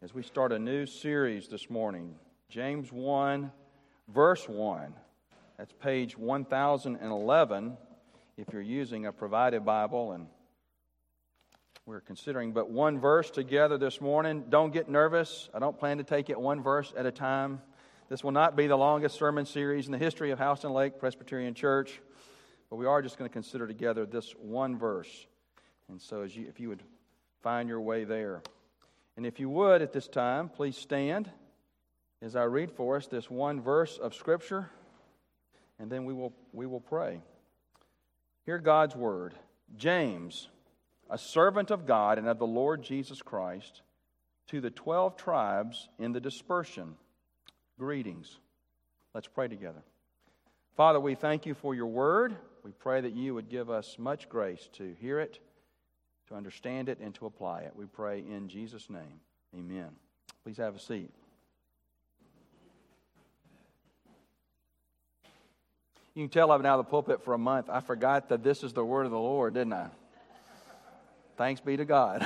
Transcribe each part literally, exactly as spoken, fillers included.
as we start a new series this morning. James one, verse one. That's page one thousand eleven if you're using a provided Bible, and we're considering but one verse together this morning. Don't get nervous. I don't plan to take it one verse at a time. This will not be the longest sermon series in the history of Houston Lake Presbyterian Church, but we are just going to consider together this one verse. And so as you, if you would find your way there. And if you would at this time, please stand as I read for us this one verse of Scripture, and then we will we will pray. Hear God's word. James, a servant of God and of the Lord Jesus Christ, to the twelve tribes in the dispersion, greetings. Let's pray together. Father, we thank you for your word. We pray that you would give us much grace to hear it, to understand it, and to apply it. We pray in Jesus' name. Amen. Please have a seat. You can tell I've been out of the pulpit for a month. I forgot that this is the word of the Lord, didn't I? Thanks be to God.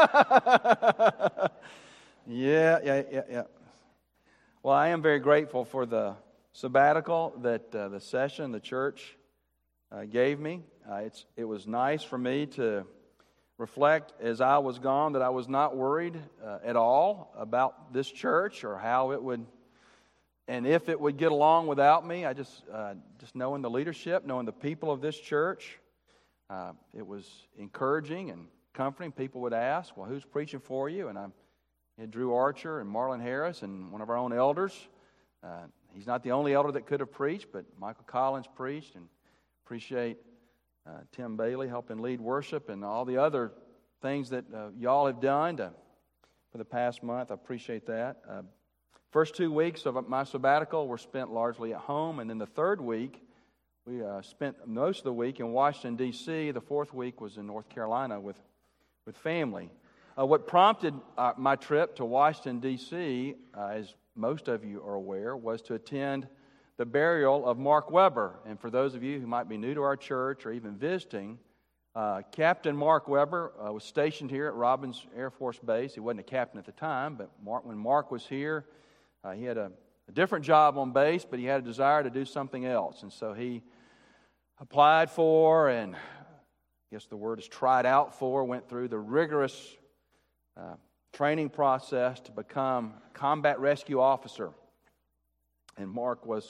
yeah, yeah, yeah, yeah. Well, I am very grateful for the sabbatical that uh, the session, the church uh, gave me. Uh, it's it was nice for me to reflect as I was gone that I was not worried uh, at all about this church or how it would, and if it would get along without me. I just, uh, just knowing the leadership, knowing the people of this church, uh, it was encouraging and comforting. People would ask, well, who's preaching for you? And I had Drew Archer and Marlon Harris and one of our own elders. Uh, he's not the only elder that could have preached, but Michael Collins preached, and appreciate Uh, Tim Bailey helping lead worship and all the other things that uh, y'all have done to, for the past month. I appreciate that. Uh, first two weeks of my sabbatical were spent largely at home, and then the third week, we uh, spent most of the week in Washington, D C The fourth week was in North Carolina with, with family. Uh, what prompted uh, my trip to Washington, D C, uh, as most of you are aware, was to attend the burial of Mark Weber. And for those of you who might be new to our church or even visiting, uh, Captain Mark Weber uh, was stationed here at Robins Air Force Base. He wasn't a captain at the time, but Mark, when Mark was here, uh, he had a, a different job on base, but he had a desire to do something else. And so he applied for, and I guess the word is tried out for, went through the rigorous uh, training process to become a combat rescue officer. And Mark was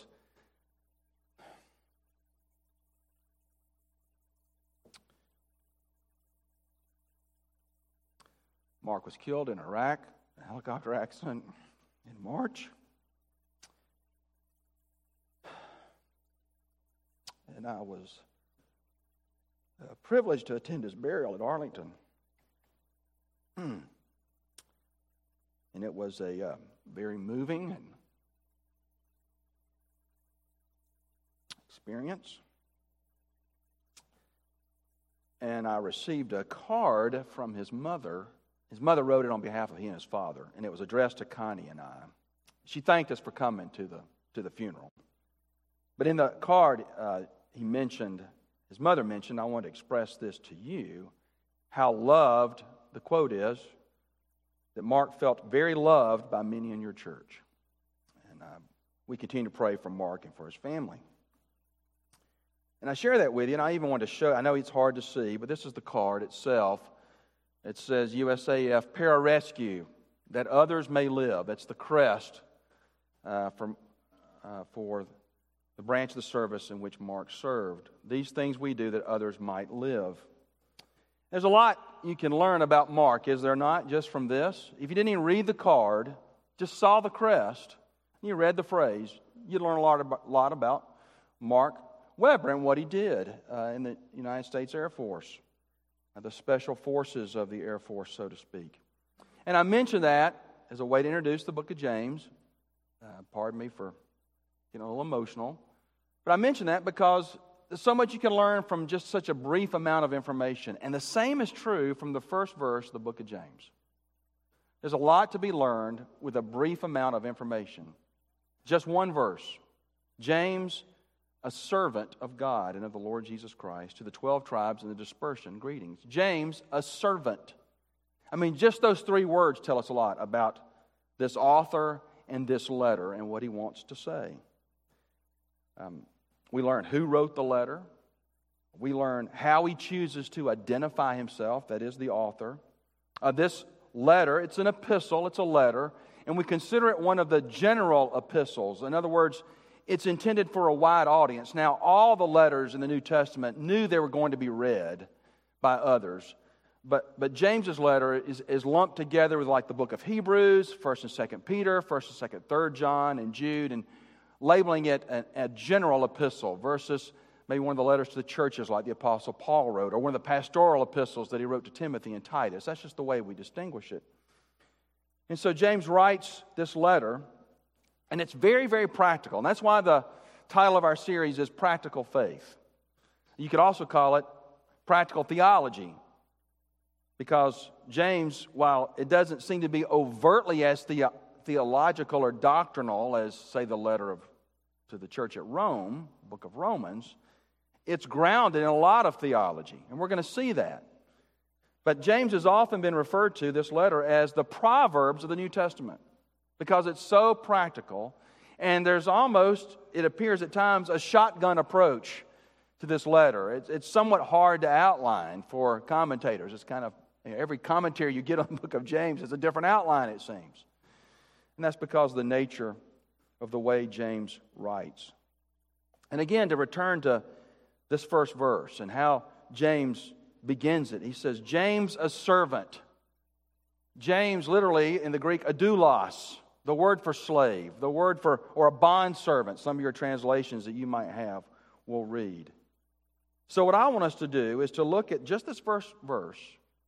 Mark was killed in Iraq, a helicopter accident in March. And I was uh, privileged to attend his burial at Arlington. and it was a uh, very moving and experience. And I received a card from his mother. His mother wrote it on behalf of he and his father, and it was addressed to Connie and I. She thanked us for coming to the to the funeral. But in the card, uh, he mentioned, his mother mentioned, I want to express this to you, how loved, the quote is, that Mark felt very loved by many in your church. And uh, we continue to pray for Mark and for his family. And I share that with you, and I even want to show, I know it's hard to see, but this is the card itself. It says U S A F Pararescue, that others may live. That's the crest uh, from, uh, for the branch of the service in which Mark served. These things we do that others might live. There's a lot you can learn about Mark, is there not, just from this? If you didn't even read the card, just saw the crest, and you read the phrase, you'd learn a lot about, lot about Mark Weber and what he did uh, in the United States Air Force, uh, the special forces of the Air Force, so to speak. And I mention that as a way to introduce the book of James. Uh, pardon me for getting a little emotional. But I mention that because there's so much you can learn from just such a brief amount of information. And the same is true from the first verse of the book of James. There's a lot to be learned with a brief amount of information. Just one verse. James, a servant of God and of the Lord Jesus Christ, to the twelve tribes in the dispersion, greetings. James, a servant. I mean, just those three words tell us a lot about this author and this letter and what he wants to say. Um, we learn who wrote the letter. We learn how he chooses to identify himself, that is the author. Uh, this letter, it's an epistle, it's a letter, and we consider it one of the general epistles. In other words, it's intended for a wide audience. Now, all the letters in the New Testament knew they were going to be read by others. But, but James's letter is, is lumped together with like the book of Hebrews, First and Second Peter, First and Second, Third John, and Jude, and labeling it a, a general epistle versus maybe one of the letters to the churches like the Apostle Paul wrote, or one of the pastoral epistles that he wrote to Timothy and Titus. That's just the way we distinguish it. And so James writes this letter, and it's very, very practical. And that's why the title of our series is Practical Faith. You could also call it Practical Theology, because James, while it doesn't seem to be overtly as the, theological or doctrinal as, say, the letter of, to the church at Rome, book of Romans, it's grounded in a lot of theology, and we're going to see that. But James has often been referred to, this letter, as the Proverbs of the New Testament, because it's so practical, and there's almost, it appears at times, a shotgun approach to this letter. It's, it's somewhat hard to outline for commentators. It's kind of, you know, every commentary you get on the book of James is a different outline, it seems. And that's because of the nature of the way James writes. And again, to return to this first verse and how James begins it. He says, James, a servant. James, literally, in the Greek, a doulos, the word for slave, the word for, or a bondservant. Some of your translations that you might have will read. So what I want us to do is to look at just this first verse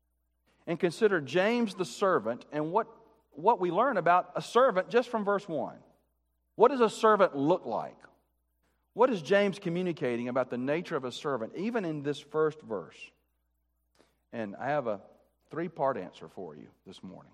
and consider James the servant and what, what we learn about a servant just from verse one. What does a servant look like? What is James communicating about the nature of a servant, even in this first verse? And I have a three-part answer for you this morning.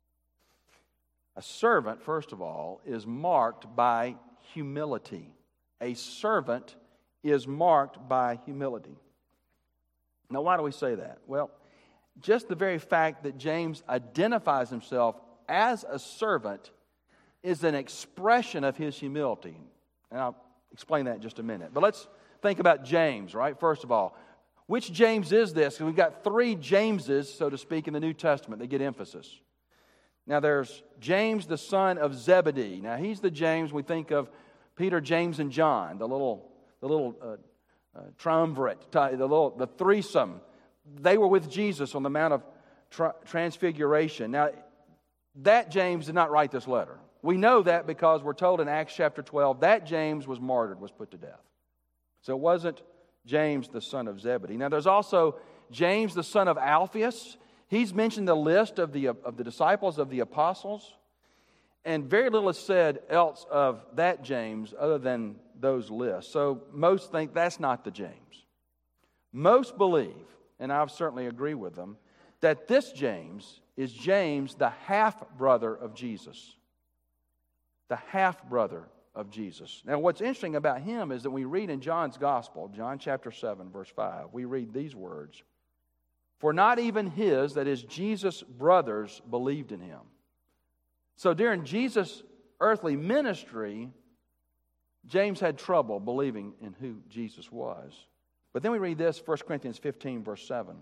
A servant, first of all, is marked by humility. A servant is marked by humility. Now, why do we say that? Well, just the very fact that James identifies himself as a servant is an expression of his humility. And I'll explain that in just a minute. But let's think about James, right? First of all, which James is this? We've got three Jameses, so to speak, in the New Testament. They get emphasis. Now, there's James, the son of Zebedee. Now, he's the James we think of Peter, James, and John, the little, the little uh, uh, triumvirate, the little, the threesome. They were with Jesus on the Mount of Tra- Transfiguration. Now, that James did not write this letter. We know that because we're told in Acts chapter twelve that James was martyred, was put to death. So it wasn't James, the son of Zebedee. Now, there's also James, the son of Alphaeus. He's mentioned the list of the, of the disciples of the apostles. And very little is said else of that James other than those lists. So most think that's not the James. Most believe, and I certainly agree with them, that this James is James, the half-brother of Jesus. The half-brother of Jesus. Now, what's interesting about him is that we read in John's Gospel, John chapter seven, verse five, we read these words, "For not even his," that is Jesus' brothers, "believed in him." So during Jesus' earthly ministry, James had trouble believing in who Jesus was. But then we read this, First Corinthians fifteen, verse seven,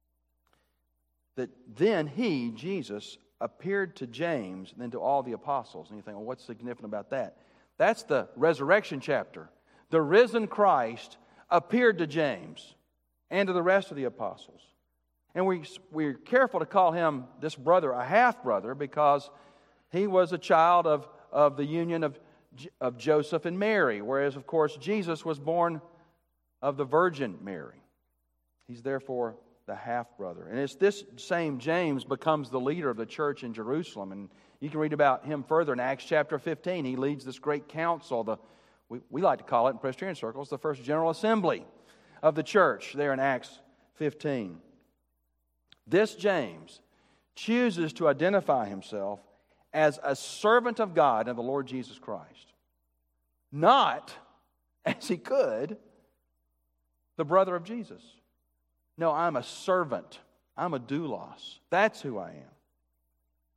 that then he, Jesus, appeared to James and then to all the apostles. And you think, well, what's significant about that? That's the resurrection chapter. The risen Christ appeared to James and to the rest of the apostles. And we, we're careful to call him, this brother, a half-brother because he was a child of, of the union of, of Joseph and Mary, whereas, of course, Jesus was born of the Virgin Mary. He's therefore the half-brother. And it's this same James becomes the leader of the church in Jerusalem. And you can read about him further in Acts chapter fifteen. He leads this great council. The, we, we like to call it in Presbyterian circles the first general assembly of the church there in Acts fifteen. This James chooses to identify himself as a servant of God and the Lord Jesus Christ. Not, as he could, the brother of Jesus. No, I'm a servant. I'm a doulos. That's who I am.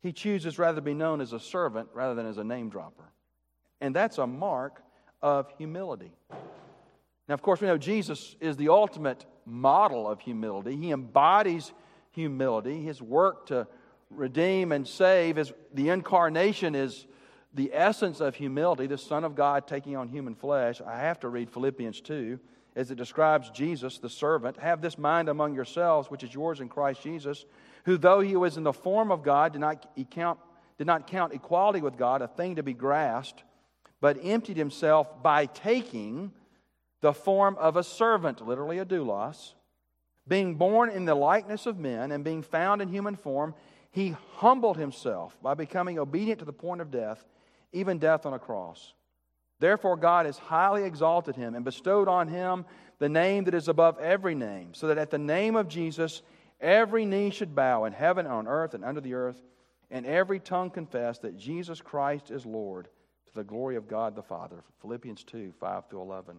He chooses rather to be known as a servant rather than as a name dropper. And that's a mark of humility. Now, of course, we know Jesus is the ultimate model of humility. He embodies humility. His work to redeem and save, is the incarnation is the essence of humility, the Son of God taking on human flesh. I have to read Philippians two as it describes Jesus, the servant. Have this mind among yourselves, which is yours in Christ Jesus, who though he was in the form of God, did not, he count, did not count equality with God a thing to be grasped, but emptied himself by taking the form of a servant, literally a doulos, being born in the likeness of men and being found in human form, he humbled himself by becoming obedient to the point of death, even death on a cross. Therefore God has highly exalted him and bestowed on him the name that is above every name, so that at the name of Jesus every knee should bow in heaven, on earth, and under the earth, and every tongue confess that Jesus Christ is Lord, to the glory of God the Father. Philippians two, five through eleven.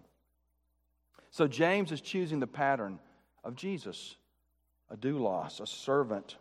So James is choosing the pattern of Jesus, a doulos, a servant.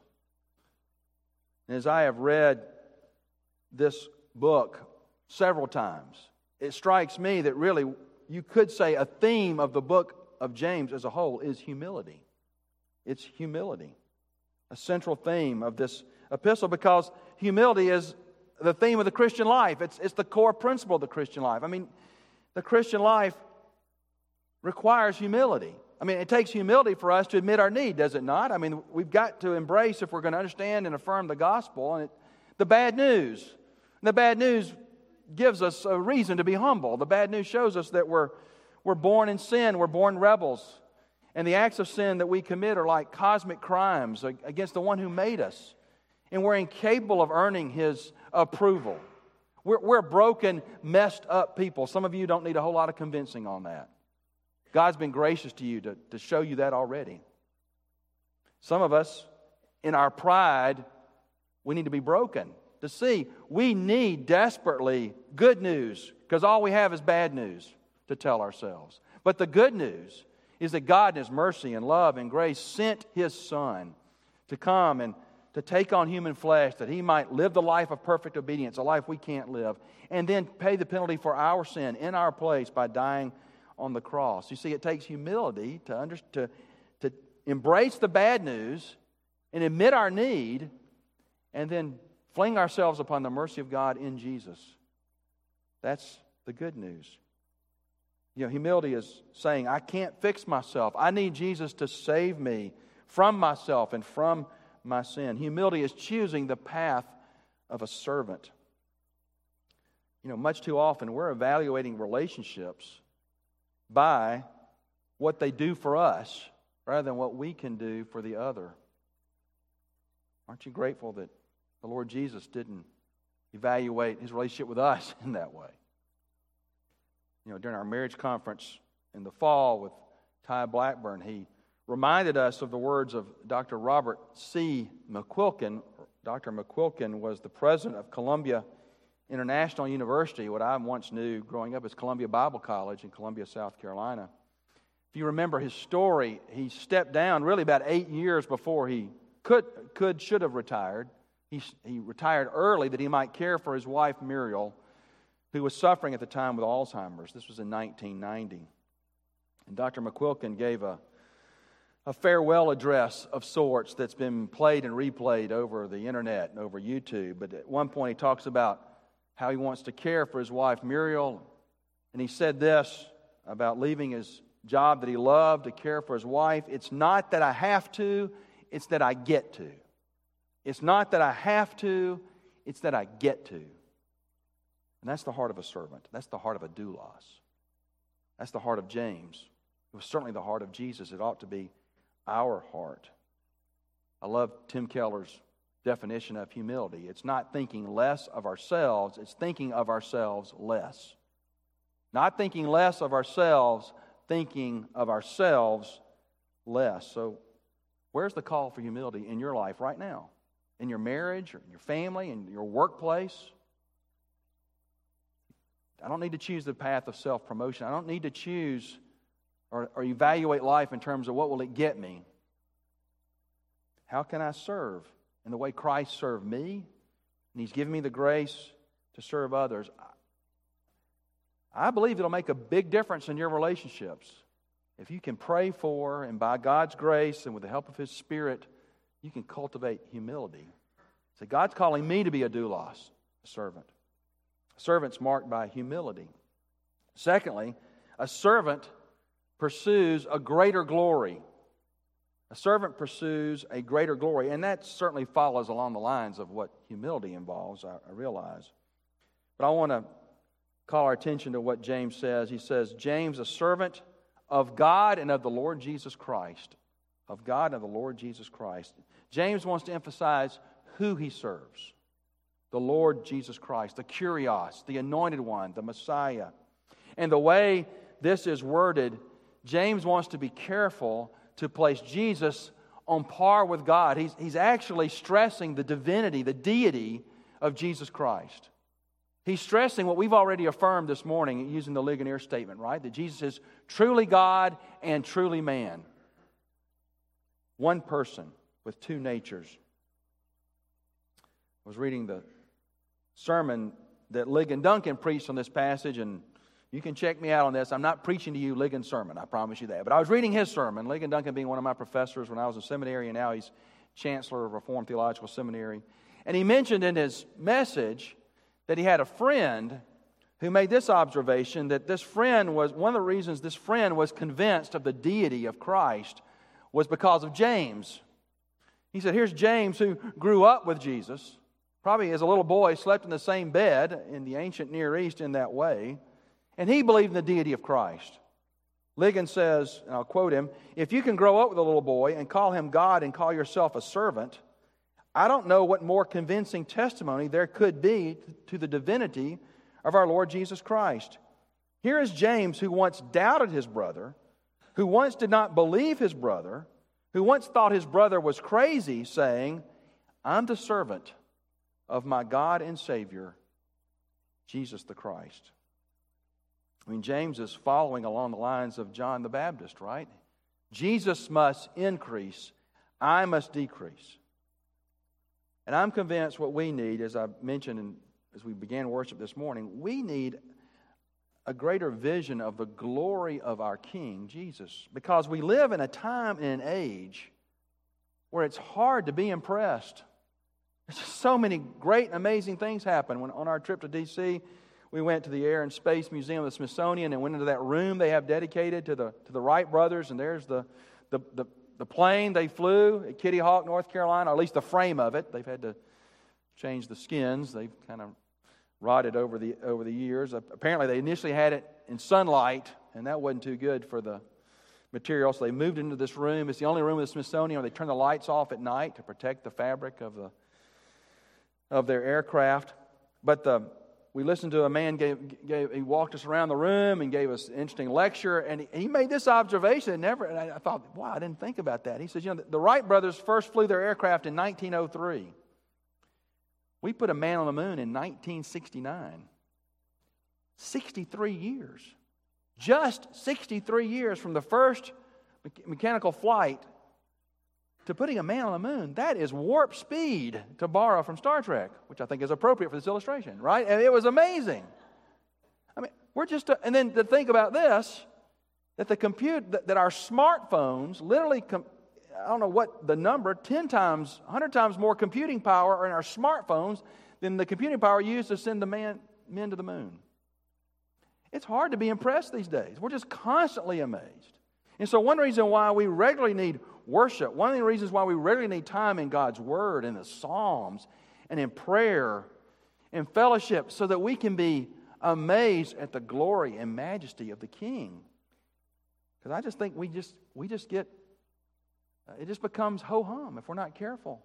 And as I have read this book several times, it strikes me that really you could say a theme of the book of James as a whole is humility. It's humility, a central theme of this epistle, because humility is the theme of the Christian life. It's, it's the core principle of the Christian life. I mean, the Christian life requires humility. I mean, it takes humility for us to admit our need, does it not? I mean, we've got to embrace, if we're going to understand and affirm the gospel, and it, the bad news. And the bad news gives us a reason to be humble. The bad news shows us that we're, we're born in sin, we're born rebels. And the acts of sin that we commit are like cosmic crimes against the one who made us. And we're incapable of earning His approval. We're, we're broken, messed up people. Some of you don't need a whole lot of convincing on that. God's been gracious to you to, to show you that already. Some of us, in our pride, we need to be broken to see we need desperately good news, because all we have is bad news to tell ourselves. But the good news is that God in His mercy and love and grace sent His Son to come and to take on human flesh, that He might live the life of perfect obedience, a life we can't live, and then pay the penalty for our sin in our place by dying on the cross. You see, it takes humility to, under, to, to embrace the bad news and admit our need, and then fling ourselves upon the mercy of God in Jesus. That's the good news. You know, humility is saying, I can't fix myself. I need Jesus to save me from myself and from my sin. Humility is choosing the path of a servant. You know, much too often we're evaluating relationships by what they do for us rather than what we can do for the other. Aren't you grateful that the Lord Jesus didn't evaluate His relationship with us in that way? You know, during our marriage conference in the fall with Ty Blackburn, he reminded us of the words of Doctor Robert C. McQuilkin. Doctor McQuilkin was the president of Columbia International University, what I once knew growing up as Columbia Bible College in Columbia, South Carolina. If you remember his story, he stepped down really about eight years before he could, could should have retired. He, he retired early that he might care for his wife, Muriel, who was suffering at the time with Alzheimer's. This was in nineteen ninety. And Doctor McQuilkin gave a, a farewell address of sorts that's been played and replayed over the internet and over YouTube. But at one point he talks about how he wants to care for his wife, Muriel. And he said this about leaving his job that he loved to care for his wife. It's not that I have to, it's that I get to. It's not that I have to, it's that I get to. And that's the heart of a servant. That's the heart of a doulos. That's the heart of James. It was certainly the heart of Jesus. It ought to be our heart. I love Tim Keller's definition of humility. It's not thinking less of ourselves, it's thinking of ourselves less. Not thinking less of ourselves, thinking of ourselves less. So, where's the call for humility in your life right now? In your marriage, or in your family, in your workplace? I don't need to choose the path of self-promotion. I don't need to choose or, or evaluate life in terms of what will it get me. How can I serve in the way Christ served me and He's given me the grace to serve others. I believe it'll make a big difference in your relationships. If you can pray for, and by God's grace and with the help of His Spirit, you can cultivate humility. So God's calling me to be a doulos, a servant. A servant's marked by humility. Secondly, a servant pursues a greater glory. A servant pursues a greater glory, and that certainly follows along the lines of what humility involves, I, I realize. But I want to call our attention to what James says. He says, James, a servant of God and of the Lord Jesus Christ. Of God and of the Lord Jesus Christ. James wants to emphasize who he serves. The Lord Jesus Christ, the Kyrios, the Anointed One, the Messiah. And the way this is worded, James wants to be careful to place Jesus on par with God. He's, he's actually stressing the divinity, the deity of Jesus Christ. He's stressing what we've already affirmed this morning using the Ligonier statement, right? That Jesus is truly God and truly man. One person with two natures. I was reading the sermon that Ligon Duncan preached on this passage, and you can check me out on this. I'm not preaching to you Ligon's sermon, I promise you that. But I was reading his sermon, Ligon Duncan being one of my professors when I was in seminary, and now he's chancellor of Reformed Theological Seminary. And he mentioned in his message that he had a friend who made this observation, that this friend was, one of the reasons this friend was convinced of the deity of Christ was because of James. He said, here's James who grew up with Jesus, probably as a little boy slept in the same bed in the ancient Near East in that way, and he believed in the deity of Christ. Ligon says, and I'll quote him, if you can grow up with a little boy and call him God and call yourself a servant, I don't know what more convincing testimony there could be to the divinity of our Lord Jesus Christ. Here is James, who once doubted his brother, who once did not believe his brother, who once thought his brother was crazy, saying, I'm the servant of my God and Savior, Jesus the Christ. I mean, James is following along the lines of John the Baptist, right? Jesus must increase, I must decrease. And I'm convinced what we need, as I mentioned in, as we began worship this morning, we need a greater vision of the glory of our King, Jesus. Because we live in a time and an age where it's hard to be impressed. There's just so many great and amazing things happen. When on our trip to D C, we went to the Air and Space Museum of the Smithsonian and went into that room they have dedicated to the to the Wright brothers, and there's the the the The plane they flew at Kitty Hawk, North Carolina, or at least the frame of it. They've had to change the skins. They've kind of rotted over the over the years. Apparently, they initially had it in sunlight, and that wasn't too good for the material. So they moved into this room. It's the only room in the Smithsonian where they turn the lights off at night to protect the fabric of the of their aircraft. But the We listened to a man, gave, gave, he walked us around the room and gave us an interesting lecture, and he, he made this observation, and, never, and I, I thought, wow, I didn't think about that. He says, you know, the, the Wright brothers first flew their aircraft in nineteen oh three. We put a man on the moon in nineteen sixty-nine. sixty-three years. Just sixty-three years from the first me- mechanical flight to putting a man on the moon. That is warp speed, to borrow from Star Trek, which I think is appropriate for this illustration, right? And it was amazing. I mean, we're just, uh, and then to think about this, that the compute, that, that our smartphones literally, com- I don't know what the number, ten times, one hundred times more computing power are in our smartphones than the computing power used to send the man, men to the moon. It's hard to be impressed these days. We're just constantly amazed. And so one reason why we regularly need worship, one of the reasons why we regularly need time in God's Word, in the Psalms, and in prayer, and fellowship, so that we can be amazed at the glory and majesty of the King. Because I just think we just we just get, it just becomes ho-hum if we're not careful.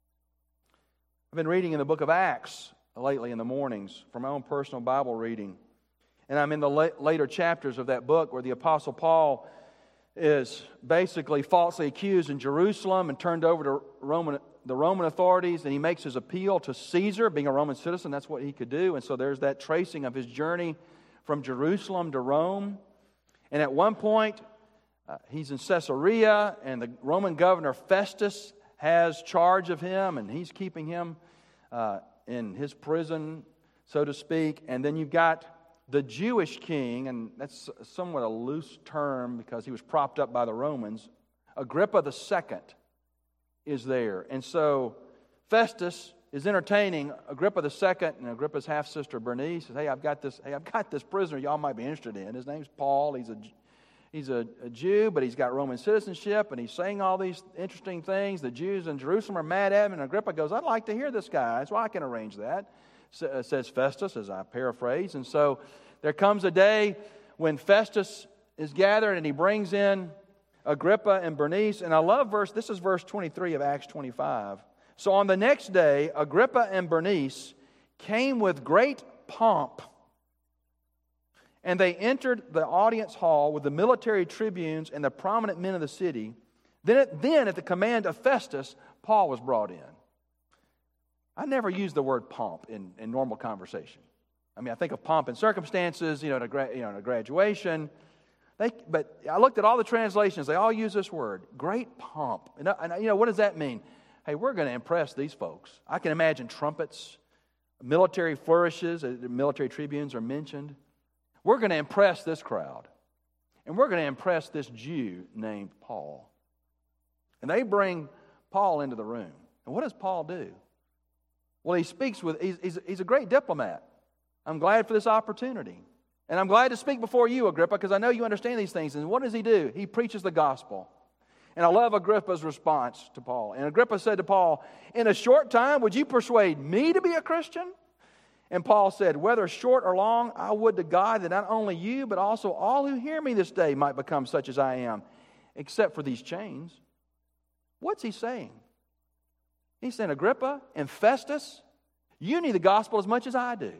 I've been reading in the book of Acts lately in the mornings for my own personal Bible reading. And I'm in the la- later chapters of that book where the Apostle Paul is basically falsely accused in Jerusalem and turned over to Roman, the Roman authorities, and he makes his appeal to Caesar. Being a Roman citizen, that's what he could do. And so there's that tracing of his journey from Jerusalem to Rome. And at one point, uh, he's in Caesarea, and the Roman governor Festus has charge of him, and he's keeping him uh, in his prison, so to speak. And then you've got the Jewish king, and that's somewhat a loose term because he was propped up by the Romans. Agrippa the Second is there. And so Festus is entertaining Agrippa the Second, and Agrippa's half-sister Bernice says, hey, I've got this, hey, I've got this prisoner y'all might be interested in. His name's Paul. He's a He's a, a Jew, but he's got Roman citizenship, and he's saying all these interesting things. The Jews in Jerusalem are mad at him, and Agrippa goes, I'd like to hear this guy. That's why I can arrange that, says Festus, as I paraphrase. And so there comes a day when Festus is gathered, and he brings in Agrippa and Bernice. And I love verse, this is verse twenty-three of Acts twenty-five. So on the next day, Agrippa and Bernice came with great pomp, and they entered the audience hall with the military tribunes and the prominent men of the city. Then at, then, at the command of Festus, Paul was brought in. I never use the word pomp in, in normal conversation. I mean, I think of pomp in circumstances, you know, to gra- you know, to graduation. They, but I looked at all the translations. They all use this word, great pomp. And, and you know, what does that mean? Hey, we're going to impress these folks. I can imagine trumpets, military flourishes, uh, military tribunes are mentioned. We're going to impress this crowd. And we're going to impress this Jew named Paul. And they bring Paul into the room. And what does Paul do? Well, he speaks with, he's, he's, he's a great diplomat. I'm glad for this opportunity. And I'm glad to speak before you, Agrippa, because I know you understand these things. And what does he do? He preaches the gospel. And I love Agrippa's response to Paul. And Agrippa said to Paul, in a short time, would you persuade me to be a Christian? And Paul said, whether short or long, I would to God that not only you, but also all who hear me this day might become such as I am, except for these chains. What's he saying? He's saying, Agrippa and Festus, you need the gospel as much as I do.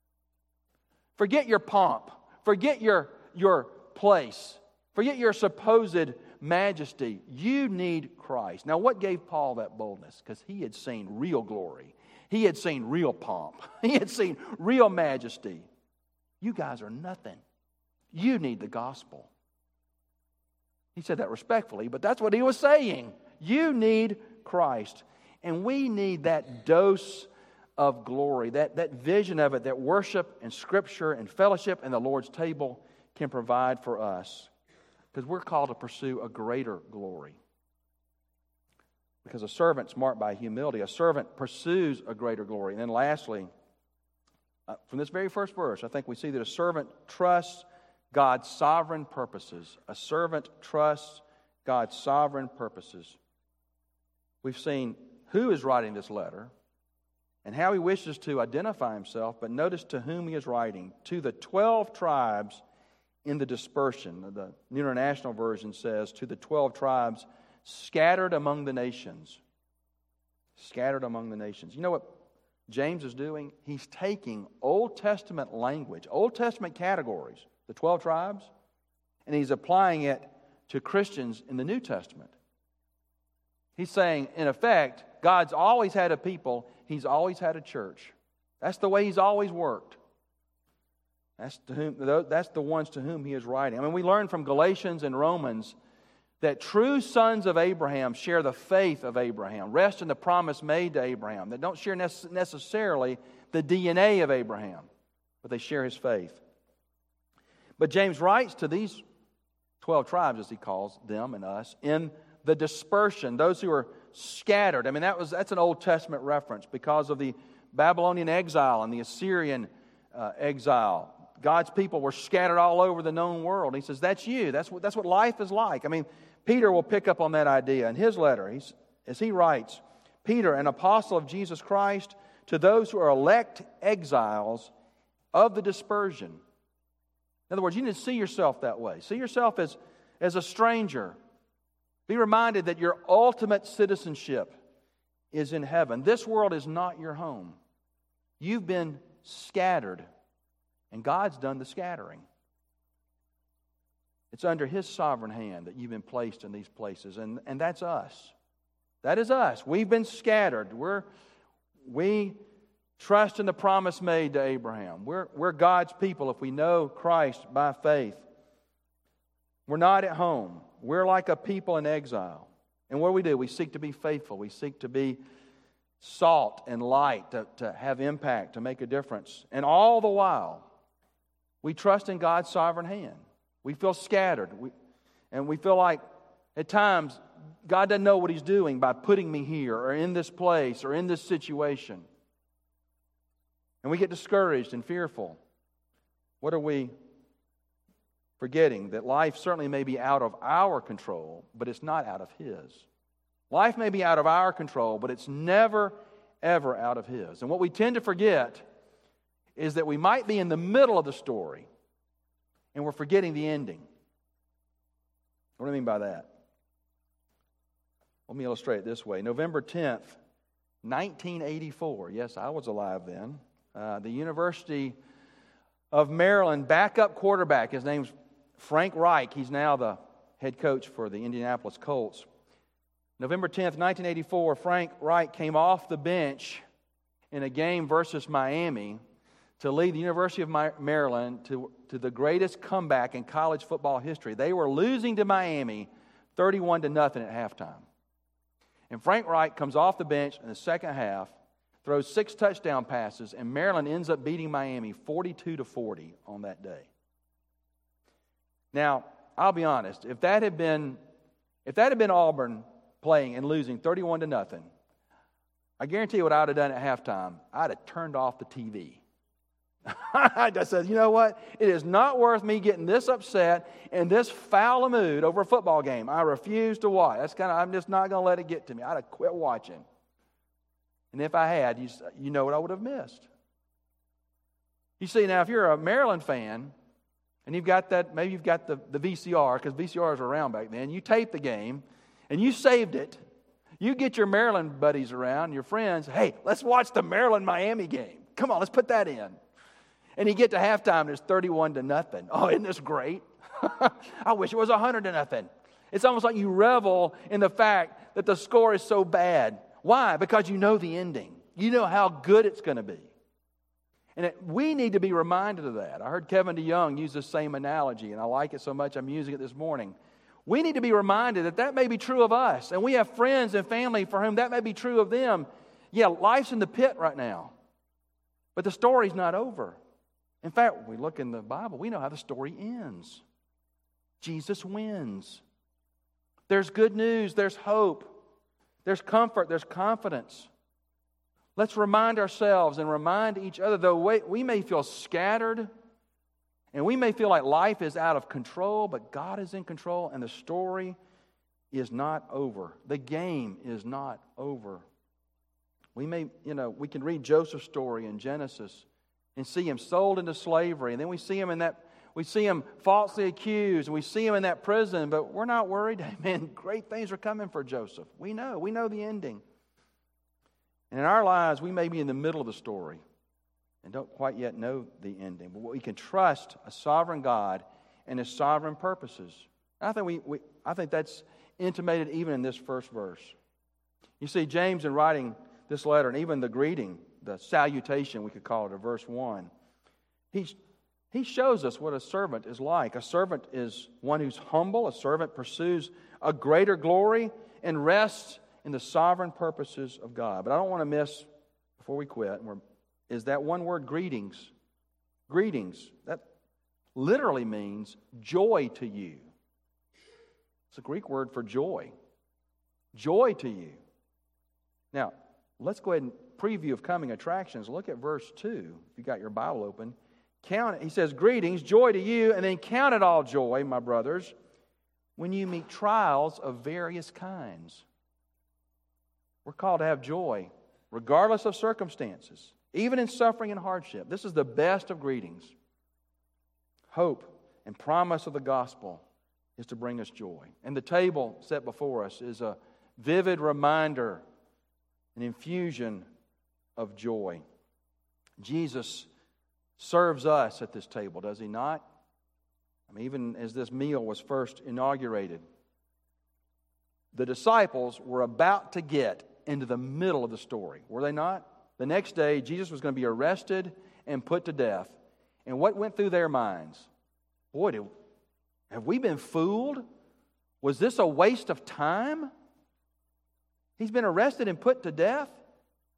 Forget your pomp. Forget your, your place. Forget your supposed majesty. You need Christ. Now, what gave Paul that boldness? Because he had seen real glory. He had seen real pomp. He had seen real majesty. You guys are nothing. You need the gospel. He said that respectfully, but that's what he was saying. You need Christ. And we need that dose of glory, that, that vision of it that worship and Scripture and fellowship and the Lord's table can provide for us. Because we're called to pursue a greater glory. Because a servant's marked by humility. A servant pursues a greater glory. And then lastly, uh, from this very first verse, I think we see that a servant trusts God's sovereign purposes. A servant trusts God's sovereign purposes. We've seen who is writing this letter and how he wishes to identify himself, but notice to whom he is writing. To the twelve tribes in the dispersion. The New International Version says, to the twelve tribes scattered among the nations. Scattered among the nations. You know what James is doing? He's taking Old Testament language, Old Testament categories, the twelve tribes, and he's applying it to Christians in the New Testament. He's saying, in effect, God's always had a people, He's always had a church. That's the way He's always worked. That's, to whom, that's the ones to whom He is writing. I mean, we learn from Galatians and Romans that true sons of Abraham share the faith of Abraham, rest in the promise made to Abraham. They don't share necessarily the D N A of Abraham, but they share his faith. But James writes to these twelve tribes, as he calls them and us, in the dispersion, those who are scattered. I mean, that was that's an Old Testament reference because of the Babylonian exile and the Assyrian uh, exile. God's people were scattered all over the known world. He says, that's you. That's what, that's what life is like. I mean, Peter will pick up on that idea in his letter. He's, as he writes, Peter, an apostle of Jesus Christ, to those who are elect exiles of the dispersion. In other words, you need to see yourself that way. See yourself as, as a stranger. Be reminded that your ultimate citizenship is in heaven. This world is not your home. You've been scattered, and God's done the scattering. It's under His sovereign hand that you've been placed in these places, and, and that's us. That is us. We've been scattered. We're, we trust in the promise made to Abraham. We're, we're God's people if we know Christ by faith. We're not at home. We're like a people in exile. And what do we do? We seek to be faithful. We seek to be salt and light to, to have impact, to make a difference. And all the while, we trust in God's sovereign hand. We feel scattered. We, and we feel like, at times, God doesn't know what He's doing by putting me here or in this place or in this situation. And we get discouraged and fearful. What are we forgetting? That life certainly may be out of our control, but it's not out of His. Life may be out of our control, but it's never, ever out of His. And what we tend to forget is that we might be in the middle of the story and we're forgetting the ending. What do I mean by that? Let me illustrate it this way. November tenth, nineteen eighty-four. Yes, I was alive then. Uh, the University of Maryland backup quarterback, his name's Frank Reich. He's now the head coach for the Indianapolis Colts. November tenth, nineteen eighty-four, Frank Reich came off the bench in a game versus Miami to lead the University of Maryland to, to the greatest comeback in college football history. They were losing to Miami thirty-one to nothing at halftime. And Frank Reich comes off the bench in the second half, throws six touchdown passes, and Maryland ends up beating Miami forty-two to forty on that day. Now, I'll be honest, if that had been if that had been Auburn playing and losing thirty-one to nothing, I guarantee you what I would have done at halftime. I'd have turned off the T V. I just said, you know what? It is not worth me getting this upset in this foul a mood over a football game. I refuse to watch. That's kind of, I'm just not going to let it get to me. I'd have quit watching. And if I had, you, you know what I would have missed. You see, now, if you're a Maryland fan, and you've got that, maybe you've got the, the V C R, because V C Rs were around back then, you tape the game, and you saved it. You get your Maryland buddies around, your friends, hey, let's watch the Maryland-Miami game. Come on, let's put that in. And you get to halftime, there's thirty-one to nothing. Oh, isn't this great? I wish it was one hundred to nothing. It's almost like you revel in the fact that the score is so bad. Why? Because you know the ending. You know how good it's going to be. And it, we need to be reminded of that. I heard Kevin DeYoung use the same analogy, and I like it so much I'm using it this morning. We need to be reminded that that may be true of us, and we have friends and family for whom that may be true of them. Yeah, life's in the pit right now, but the story's not over. In fact, when we look in the Bible, we know how the story ends. Jesus wins. There's good news, there's hope, there's comfort, there's confidence. Let's remind ourselves and remind each other, though we may feel scattered and we may feel like life is out of control, but God is in control and the story is not over. The game is not over. We may, you know, we can read Joseph's story in Genesis and see him sold into slavery, and then we see him in that, we see him falsely accused, and we see him in that prison, but we're not worried. Amen. Great things are coming for Joseph. We know. We know the ending. And in our lives, we may be in the middle of the story and don't quite yet know the ending. But we can trust a sovereign God and His sovereign purposes. I think we, we I think that's intimated even in this first verse. You see, James, in writing this letter, and even the greeting, the salutation, we could call it, of verse one, he, he shows us what a servant is like. A servant is one who's humble. A servant pursues a greater glory and rests in the sovereign purposes of God. But I don't want to miss, before we quit, we're, is that one word, greetings. Greetings. That literally means joy to you. It's a Greek word for joy. Joy to you. Now, let's go ahead and preview of coming attractions. Look at verse two, if you got your Bible open. Count it. He says, greetings, joy to you, and then count it all joy, my brothers, when you meet trials of various kinds. We're called to have joy, regardless of circumstances, even in suffering and hardship. This is the best of greetings. Hope and promise of the gospel is to bring us joy. And the table set before us is a vivid reminder, an infusion of joy. Jesus serves us at this table, does He not? I mean, even as this meal was first inaugurated, the disciples were about to get into the middle of the story, were they not? The next day, Jesus was going to be arrested and put to death. And what went through their minds? Boy, did, have we been fooled? Was this a waste of time? He's been arrested and put to death.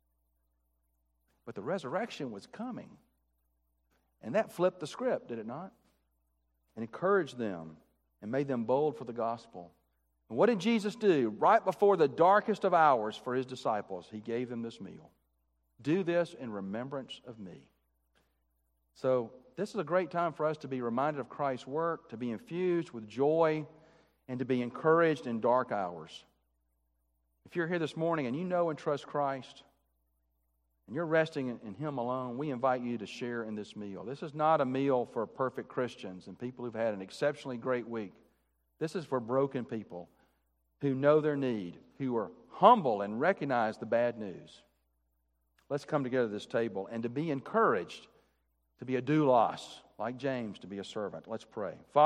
But the resurrection was coming. And that flipped the script, did it not? And encouraged them and made them bold for the gospel. And what did Jesus do? Right before the darkest of hours for his disciples, he gave them this meal. Do this in remembrance of me. So this is a great time for us to be reminded of Christ's work, to be infused with joy, and to be encouraged in dark hours. If you're here this morning and you know and trust Christ, and you're resting in Him alone, we invite you to share in this meal. This is not a meal for perfect Christians and people who've had an exceptionally great week. This is for broken people who know their need, who are humble and recognize the bad news. Let's come together at this table and to be encouraged, to be a doulos, like James, to be a servant. Let's pray. Father,